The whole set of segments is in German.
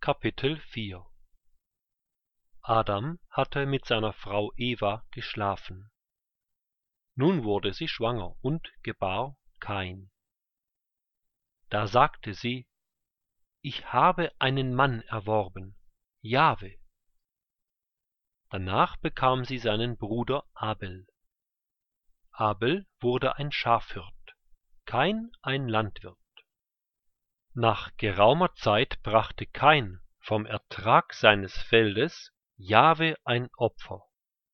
Kapitel 4 Adam hatte mit seiner Frau Eva geschlafen. Nun wurde sie schwanger und gebar Kain. Da sagte sie: Ich habe einen Mann erworben, Jahwe. Danach bekam sie seinen Bruder Abel. Abel wurde ein Schafhirt, Kain ein Landwirt. Nach geraumer Zeit brachte Kain vom Ertrag seines Feldes Jahwe ein Opfer.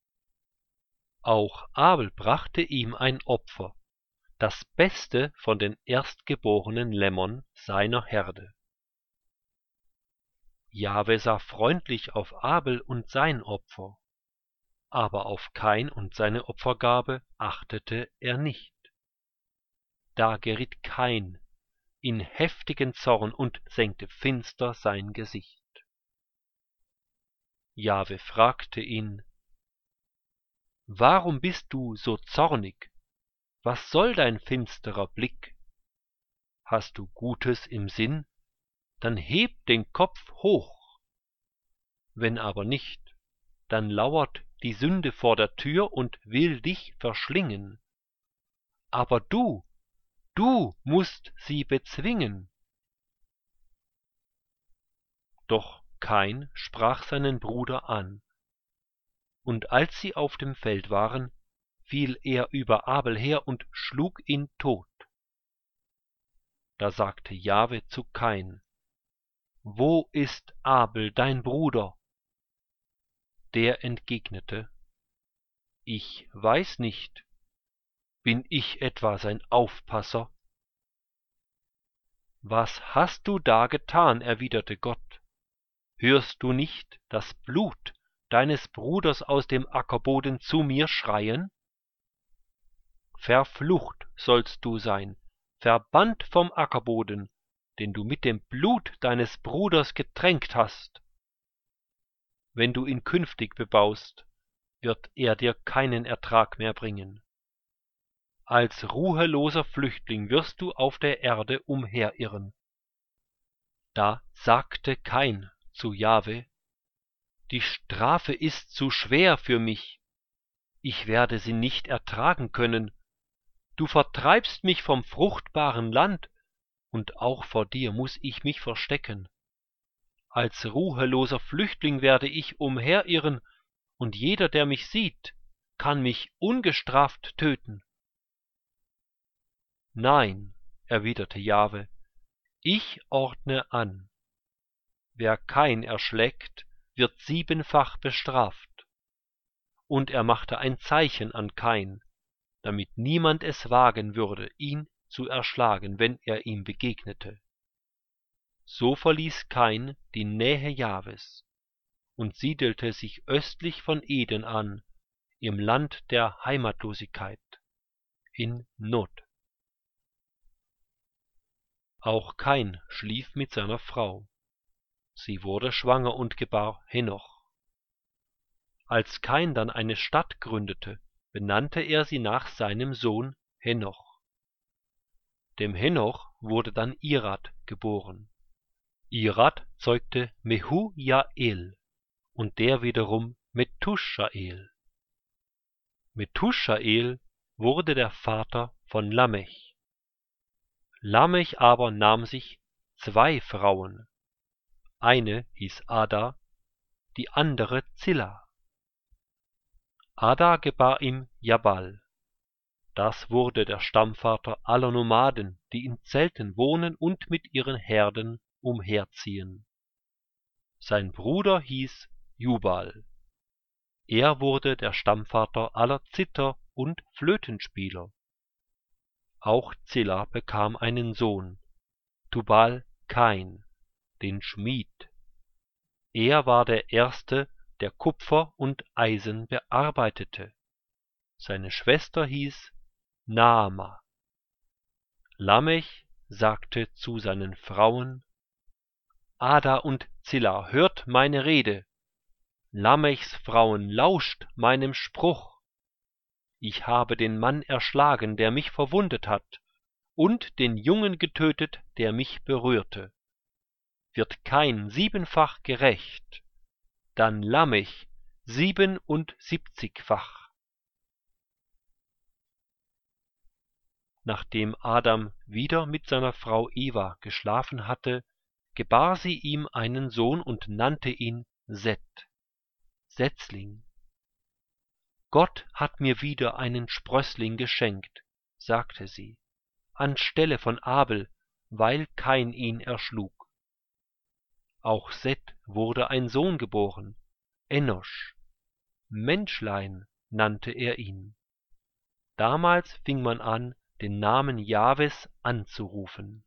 Auch Abel brachte ihm ein Opfer, das Beste von den erstgeborenen Lämmern seiner Herde. Jahwe sah freundlich auf Abel und sein Opfer, aber auf Kain und seine Opfergabe achtete er nicht. Da geriet Kain in heftigen Zorn und senkte finster sein Gesicht. Jahwe fragte ihn: Warum bist du so zornig? Was soll dein finsterer Blick? Hast du Gutes im Sinn? Dann heb den Kopf hoch. Wenn aber nicht, dann lauert die Sünde vor der Tür und will dich verschlingen. Aber du musst sie bezwingen. Doch Kain sprach seinen Bruder an, und als sie auf dem Feld waren, fiel er über Abel her und schlug ihn tot. Da sagte Jahwe zu Kain: Wo ist Abel, dein Bruder? Der entgegnete: Ich weiß nicht. Bin ich etwa sein Aufpasser? Was hast du da getan? Erwiderte Gott. Hörst du nicht das Blut deines Bruders aus dem Ackerboden zu mir schreien? Verflucht sollst du sein, verbannt vom Ackerboden, den du mit dem Blut deines Bruders getränkt hast. Wenn du ihn künftig bebaust, wird er dir keinen Ertrag mehr bringen. Als ruheloser Flüchtling wirst du auf der Erde umherirren. Da sagte Kain zu Jahwe: Die Strafe ist zu schwer für mich. Ich werde sie nicht ertragen können. Du vertreibst mich vom fruchtbaren Land, und auch vor dir muß ich mich verstecken. Als ruheloser Flüchtling werde ich umherirren, und jeder, der mich sieht, kann mich ungestraft töten. Nein, erwiderte Jahwe, ich ordne an. Wer Kain erschlägt, wird 7-fach bestraft. Und er machte ein Zeichen an Kain, damit niemand es wagen würde, ihn zu erschlagen, wenn er ihm begegnete. So verließ Kain die Nähe Jahwes und siedelte sich östlich von Eden an, im Land der Heimatlosigkeit, in Nod. Auch Kain schlief mit seiner Frau. Sie wurde schwanger und gebar Henoch. Als Kain dann eine Stadt gründete, benannte er sie nach seinem Sohn Henoch. Dem Henoch wurde dann Irad geboren. Irad zeugte Mehujael und der wiederum Methuschael. Methuschael wurde der Vater von Lamech. Lamech aber nahm sich 2 Frauen. Eine hieß Ada, die andere Zilla. Ada gebar ihm Jabal. Das wurde der Stammvater aller Nomaden, die in Zelten wohnen und mit ihren Herden umherziehen. Sein Bruder hieß Jubal. Er wurde der Stammvater aller Zither- und Flötenspieler. Auch Zilla bekam einen Sohn, Tubal-Kain, den Schmied. Er war der Erste, der Kupfer und Eisen bearbeitete. Seine Schwester hieß Naama. Lamech sagte zu seinen Frauen: Ada und Zilla, hört meine Rede. Lamechs Frauen, lauscht meinem Spruch. Ich habe den Mann erschlagen, der mich verwundet hat, und den Jungen getötet, der mich berührte. wird Kain 7-fach gerecht, dann Lamech 77-fach. Nachdem Adam wieder mit seiner Frau Eva geschlafen hatte, gebar sie ihm einen Sohn und nannte ihn Seth, Setzling. Gott hat mir wieder einen Sprössling geschenkt, sagte sie, anstelle von Abel, weil Kain ihn erschlug. Auch Seth wurde ein Sohn geboren, Enosch. Menschlein nannte er ihn. Damals fing man an, den Namen Jahwes anzurufen.